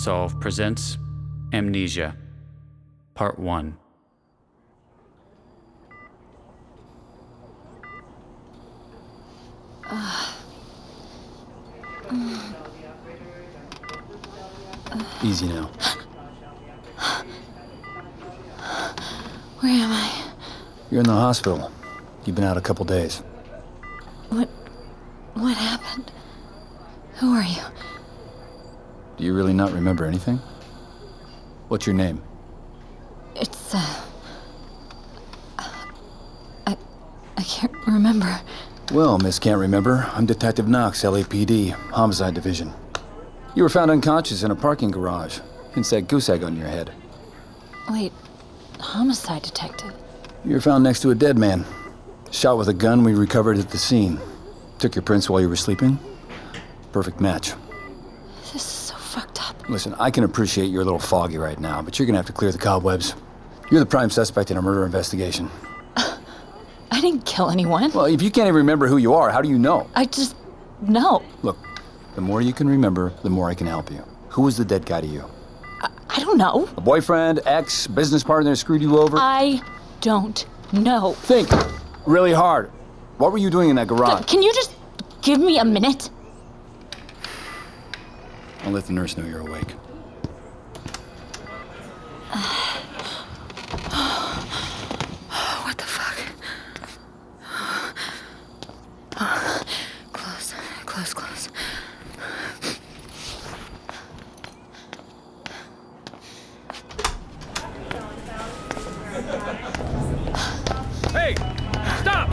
Solve presents Amnesia, Part 1. Easy now. Where am I? You're in the hospital. You've been out a couple days. What happened? Who are you? Do you really not remember anything? What's your name? It's, I can't remember. Well, Miss Can't Remember, I'm Detective Knox, LAPD, Homicide Division. You were found unconscious in a parking garage. Hence that goose egg on your head. Wait, homicide detective? You were found next to a dead man. Shot with a gun we recovered at the scene. Took your prints while you were sleeping. Perfect match. This is so fucked up. Listen, I can appreciate you're a little foggy right now, but you're gonna have to clear the cobwebs. You're the prime suspect in a murder investigation. I didn't kill anyone. Well, if you can't even remember who you are, how do you know? I just know. Look, the more you can remember, the more I can help you. Who was the dead guy to you? I don't know. A boyfriend, ex, business partner screwed you over? I don't know. Think really hard. What were you doing in that garage? Can you just give me a minute? I'll let the nurse know you're awake. What the fuck? Close. Hey! Stop!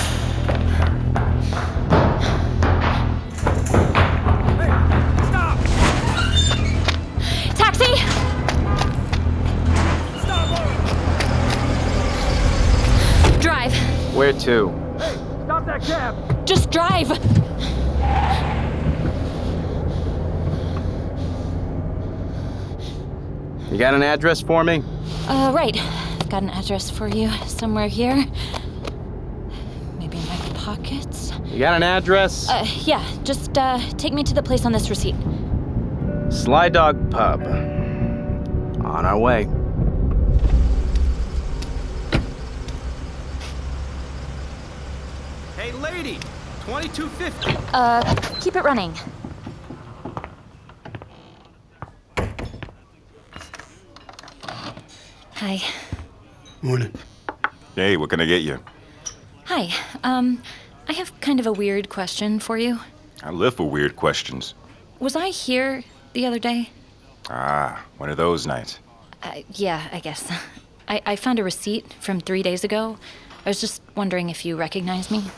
Hey! Stop! Taxi! Stop! Drive. Where to? Hey! Stop that cab! Just drive. You got an address for me? Right. Got an address for you somewhere here. Maybe in my pockets. You got an address? Yeah. Just, take me to the place on this receipt. Sly Dog Pub. On our way. Hey, lady! 2250! Keep it running. Hi. Morning. Hey, what can I get you? Hi. I have kind of a weird question for you. I live for weird questions. Was I here the other day? Ah, one of those nights. Yeah, I guess. I found a receipt from 3 days ago. I was just wondering if you recognize me.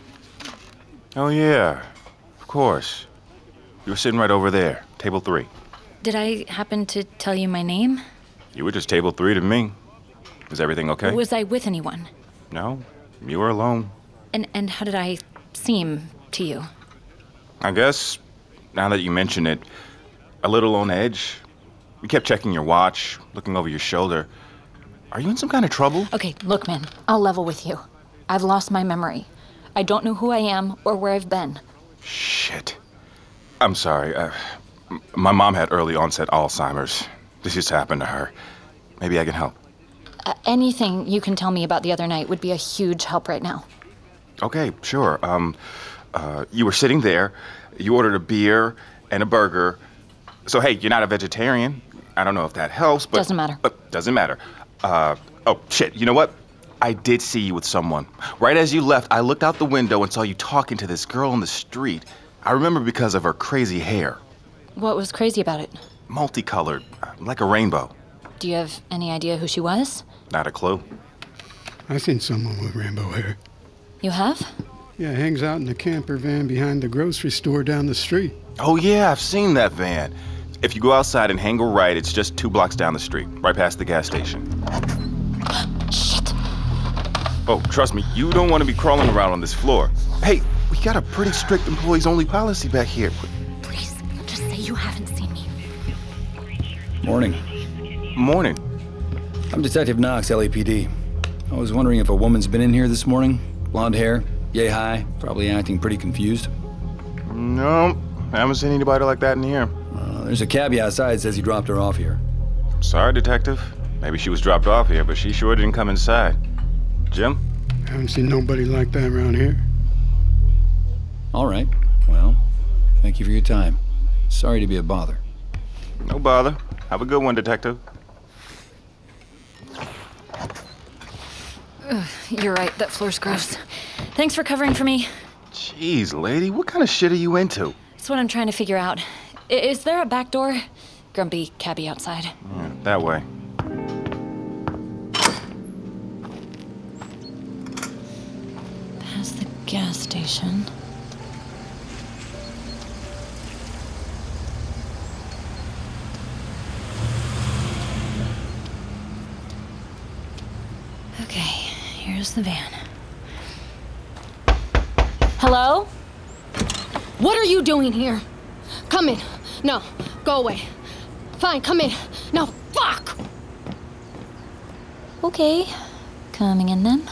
Oh, yeah. Of course. You were sitting right over there, table 3. Did I happen to tell you my name? You were just table 3 to me. Was everything okay? Was I with anyone? No, you were alone. And how did I seem to you? I guess, now that you mention it, a little on edge. You kept checking your watch, looking over your shoulder. Are you in some kind of trouble? Okay, look, man, I'll level with you. I've lost my memory. I don't know who I am or where I've been. Shit. I'm sorry. My mom had early onset Alzheimer's. This just happened to her. Maybe I can help. Anything you can tell me about the other night would be a huge help right now. Okay, sure. You were sitting there. You ordered a beer and a burger. So, hey, you're not a vegetarian. I don't know if that helps, but... Doesn't matter. Doesn't matter. Oh, shit. You know what? I did see you with someone. Right as you left, I looked out the window and saw you talking to this girl on the street. I remember because of her crazy hair. What was crazy about it? Multicolored, like a rainbow. Do you have any idea who she was? Not a clue. I seen someone with rainbow hair. You have? Yeah, hangs out in the camper van behind the grocery store down the street. Oh, yeah, I've seen that van. If you go outside and hang a right, it's just 2 blocks down the street, right past the gas station. Shit. Oh, trust me, you don't want to be crawling around on this floor. Hey, we got a pretty strict employees-only policy back here. Please, just say you haven't seen me. Morning. Morning. I'm Detective Knox, LAPD. I was wondering if a woman's been in here this morning. Blonde hair, yay high, probably acting pretty confused. No, I haven't seen anybody like that in here. there's a cabbie outside says you dropped her off here. Sorry, Detective. Maybe she was dropped off here, but she sure didn't come inside. Jim? I haven't seen nobody like that around here. All right. Well, thank you for your time. Sorry to be a bother. No bother. Have a good one, Detective. You're right, that floor's gross. Thanks for covering for me. Jeez, lady, what kind of shit are you into? That's what I'm trying to figure out. Is there a back door? Grumpy cabbie outside. Yeah, that way. Past the gas station. Okay, here's the van. Hello? What are you doing here? Come in. No, go away. Fine, come in. Now, fuck! Okay, coming in then.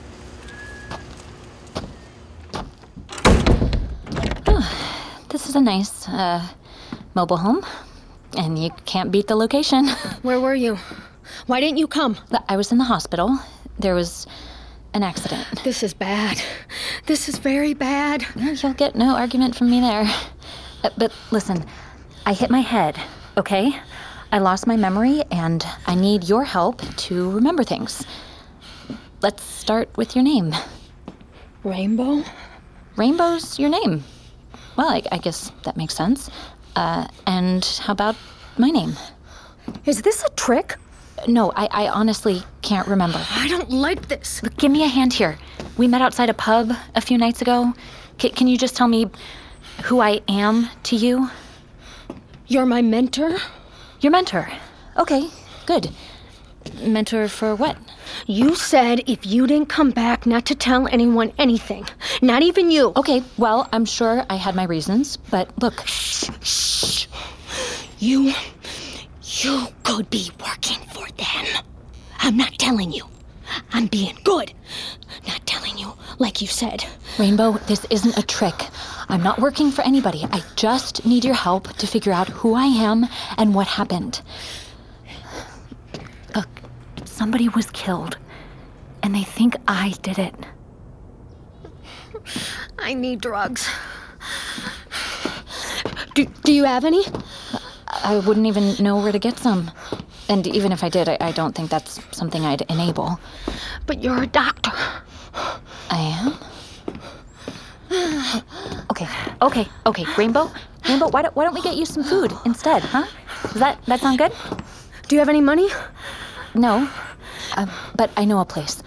Oh, this is a nice, mobile home. And you can't beat the location. Where were you? Why didn't you come? I was in the hospital. There was an accident. This is bad. This is very bad. You'll get no argument from me there. But listen, I hit my head, okay? I lost my memory, and I need your help to remember things. Let's start with your name. Rainbow? Rainbow's your name. Well, I guess that makes sense. And how about my name? Is this a trick? No, I honestly can't remember. I don't like this. Look, give me a hand here. We met outside a pub a few nights ago. Can you just tell me who I am to you? You're my mentor? Your mentor. Okay, good. Mentor for what? You said if you didn't come back not to tell anyone anything. Not even you. Okay, well, I'm sure I had my reasons, but look. Shh. You could be working for them. I'm not telling you. I'm being good. Not telling you, like you said. Rainbow, this isn't a trick. I'm not working for anybody. I just need your help to figure out who I am and what happened. Look, somebody was killed, and they think I did it. I need drugs. Do you have any? I wouldn't even know where to get some. And even if I did, I don't think that's something I'd enable. But you're a doctor. I am? Okay. Rainbow, why don't we get you some food instead, huh? Does that sound good? Do you have any money? No, but I know a place.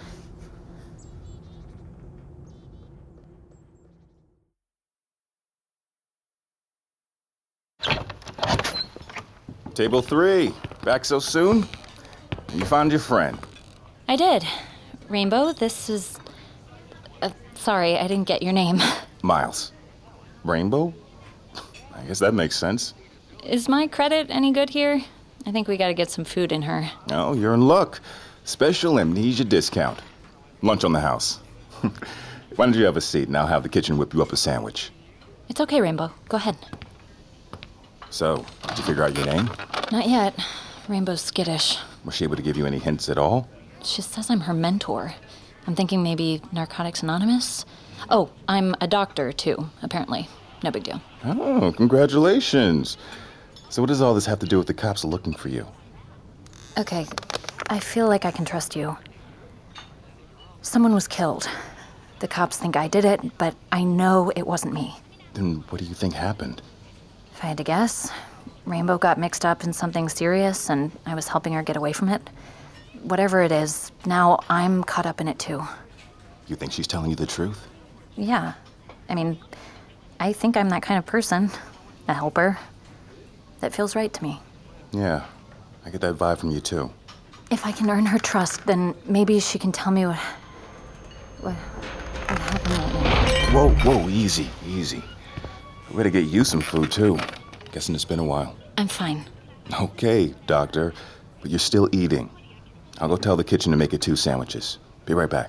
Table 3. Back so soon? You found your friend. I did. Rainbow, this is... sorry, I didn't get your name. Miles. Rainbow? I guess that makes sense. Is my credit any good here? I think we gotta get some food in her. Oh, you're in luck. Special amnesia discount. Lunch on the house. Why don't you have a seat and I'll have the kitchen whip you up a sandwich. It's okay, Rainbow. Go ahead. So, did you figure out your name? Not yet. Rainbow's skittish. Was she able to give you any hints at all? She says I'm her mentor. I'm thinking maybe Narcotics Anonymous? Oh, I'm a doctor, too, apparently. No big deal. Oh, congratulations. So what does all this have to do with the cops looking for you? Okay, I feel like I can trust you. Someone was killed. The cops think I did it, but I know it wasn't me. Then what do you think happened? If I had to guess, Rainbow got mixed up in something serious, and I was helping her get away from it. Whatever it is, now I'm caught up in it, too. You think she's telling you the truth? Yeah. I mean, I think I'm that kind of person. A helper. That feels right to me. Yeah, I get that vibe from you, too. If I can earn her trust, then maybe she can tell me what happened that night. Whoa, easy. Way to get you some food, too. Guessing it's been a while. I'm fine. Okay, doctor, but you're still eating. I'll go tell the kitchen to make it 2 sandwiches. Be right back.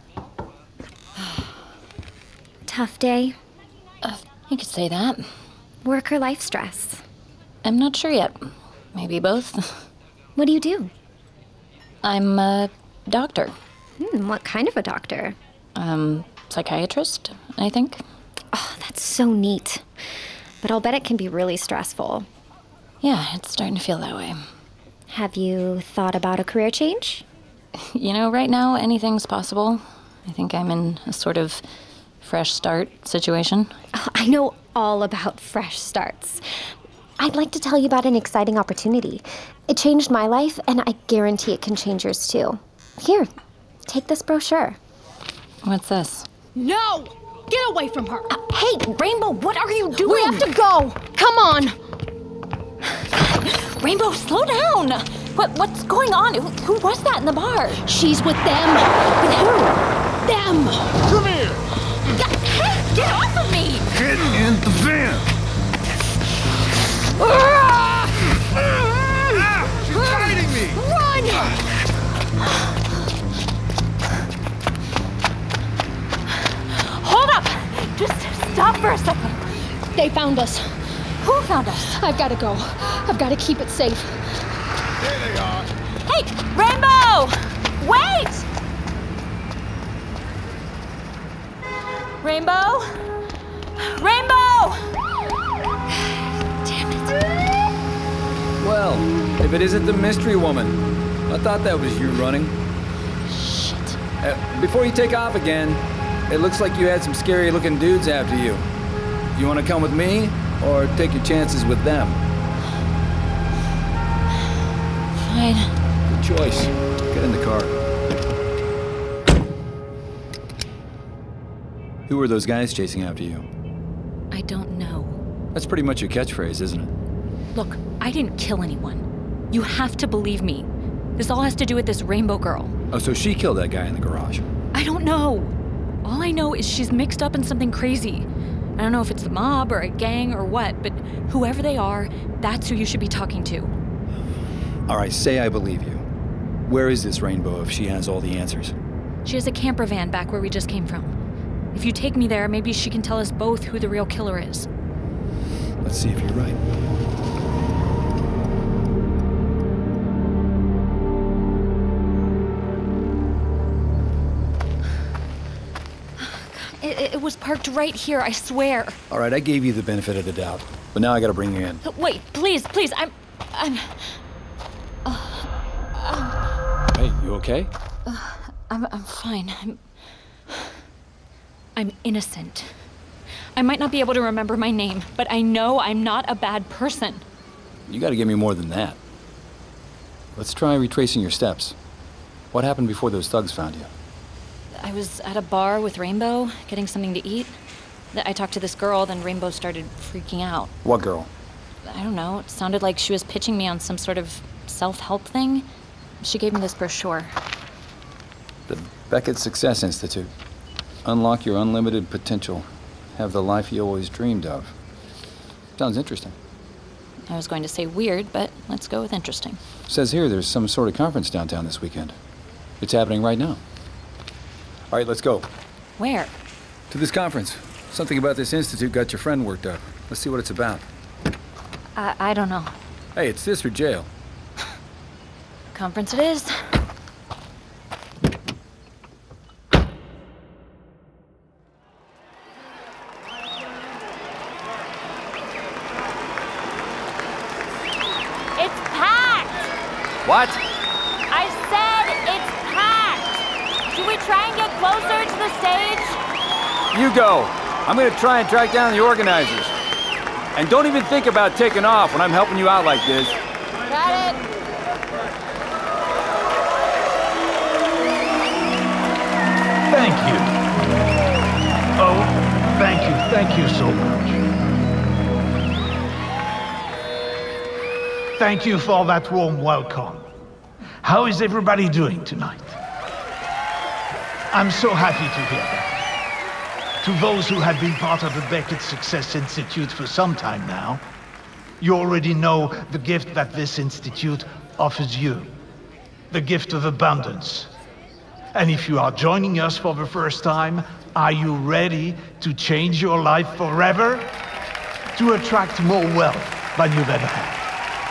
Tough day. You could say that. Work or life stress. I'm not sure yet. Maybe both. What do you do? I'm a doctor. What kind of a doctor? Psychiatrist, I think. Oh, that's so neat. But I'll bet it can be really stressful. Yeah, it's starting to feel that way. Have you thought about a career change? You know, right now, anything's possible. I think I'm in a sort of fresh start situation. Oh, I know all about fresh starts. I'd like to tell you about an exciting opportunity. It changed my life, and I guarantee it can change yours too. Here, take this brochure. What's this? No! Get away from her! Hey, Rainbow, what are you doing? We have to go! Come on! Rainbow, slow down! What's going on? Who was that in the bar? She's with them! With who? Them! Come here! Hey, get off of me! Get in the van! She's biting me! Run! Hold up! Just stop for a second. They found us. Who found us? I've got to go. I've got to keep it safe. There they are. Hey, Rainbow! Wait! Rainbow? Rainbow! Damn it. Well, if it isn't the mystery woman, I thought that was you running. Shit. Before you take off again, it looks like you had some scary-looking dudes after you. You want to come with me, or take your chances with them? Fine. Good choice. Get in the car. Who were those guys chasing after you? I don't know. That's pretty much your catchphrase, isn't it? Look, I didn't kill anyone. You have to believe me. This all has to do with this Rainbow girl. Oh, so she killed that guy in the garage. I don't know. All I know is she's mixed up in something crazy. I don't know if it's the mob or a gang or what, but whoever they are, that's who you should be talking to. All right, say I believe you. Where is this Rainbow if she has all the answers? She has a camper van back where we just came from. If you take me there, maybe she can tell us both who the real killer is. Let's see if you're right. It was parked right here, I swear. All right, I gave you the benefit of the doubt, but now I gotta bring you in. Wait, please, Hey, you okay? I'm fine. I'm innocent. I might not be able to remember my name, but I know I'm not a bad person. You gotta give me more than that. Let's try retracing your steps. What happened before those thugs found you? I was at a bar with Rainbow, getting something to eat. I talked to this girl, then Rainbow started freaking out. What girl? I don't know. It sounded like she was pitching me on some sort of self-help thing. She gave me this brochure. The Beckett Success Institute. Unlock your unlimited potential. Have the life you always dreamed of. Sounds interesting. I was going to say weird, but let's go with interesting. Says here there's some sort of conference downtown this weekend. It's happening right now. All right, let's go. Where? To this conference. Something about this institute got your friend worked up. Let's see what it's about. I don't know. Hey, it's this or jail. Conference it is. It's packed! What? I said it's packed! Should we try and get closer to the stage? You go. I'm gonna try and track down the organizers. And don't even think about taking off when I'm helping you out like this. Got it. Thank you. Oh, thank you so much. Thank you for that warm welcome. How is everybody doing tonight? I'm so happy to hear that. To those who have been part of the Beckett Success Institute for some time now, you already know the gift that this institute offers you. The gift of abundance. And if you are joining us for the first time, are you ready to change your life forever? To attract more wealth than you've ever had?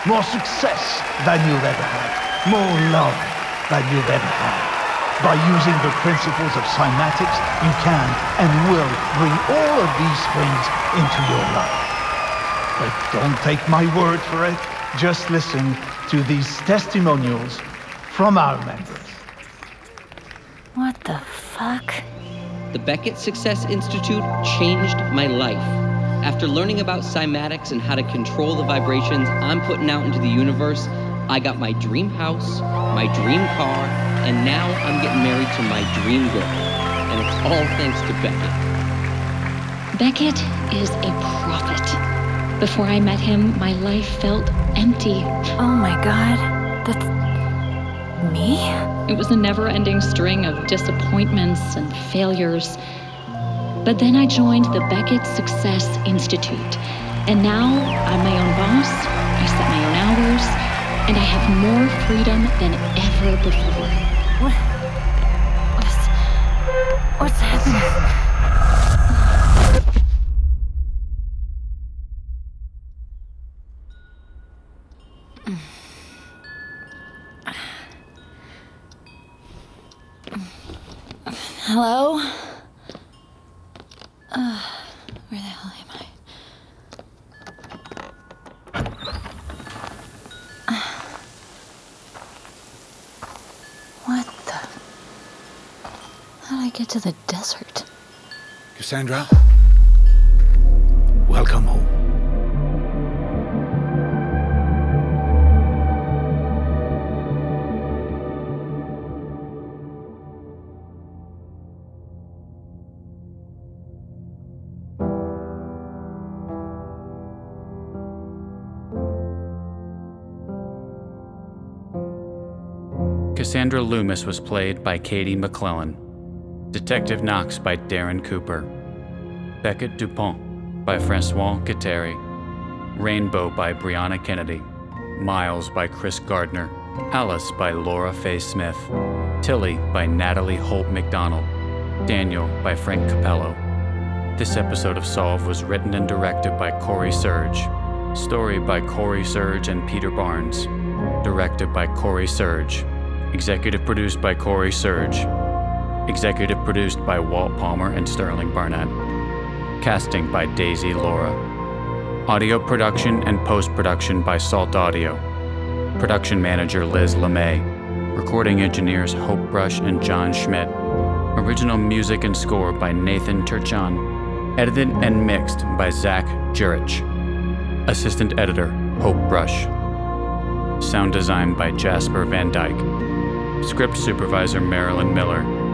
more success than you've ever had, more love than you've ever had. By using the principles of cymatics, you can and will bring all of these things into your life. But don't take my word for it. Just listen to these testimonials from our members. What the fuck? The Beckett Success Institute changed my life. After learning about cymatics and how to control the vibrations I'm putting out into the universe, I got my dream house, my dream car, and now I'm getting married to my dream girl. And it's all thanks to Beckett. Beckett is a prophet. Before I met him, my life felt empty. Oh my god. That's me? It was a never-ending string of disappointments and failures. But then I joined the Beckett Success Institute. And now I'm my own boss, I set my own hours, and I have more freedom than ever before. What's happening? Hello? Where the hell am I? What the? How did I get to the desert? Cassandra? Welcome home. Cassandra Loomis was played by Katie McClellan. Detective Knox by Darren Cooper. Beckett Dupont by Francois Guattari. Rainbow by Brianna Kennedy. Miles by Chris Gardner. Alice by Laura Faye Smith. Tilly by Natalie Holt McDonald. Daniel by Frank Capello. This episode of Solve was written and directed by Corey Surge. Story by Corey Surge and Peter Barnes. Directed by Corey Surge. Executive produced by Corey Surge. Executive produced by Walt Palmer and Sterling Barnett. Casting by Daisy Laura. Audio production and post-production by Salt Audio. Production manager Liz LeMay. Recording engineers Hope Brush and John Schmidt. Original music and score by Nathan Turchan. Edited and mixed by Zach Jurich. Assistant editor Hope Brush. Sound design by Jasper Van Dyke. Script supervisor Marilyn Miller.